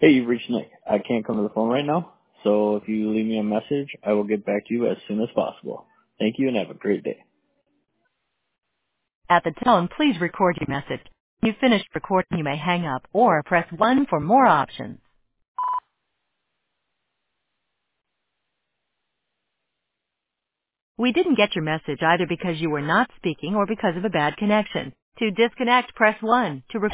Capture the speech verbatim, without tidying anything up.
Hey, you've reached Nick. I can't come to the phone right now, so if you leave me a message, I will get back to you as soon as possible. Thank you and have a great day. At the tone, please record your message. When you've finished recording, you may hang up or press one for more options. We didn't get your message either because you were not speaking or because of a bad connection. To disconnect, press one. To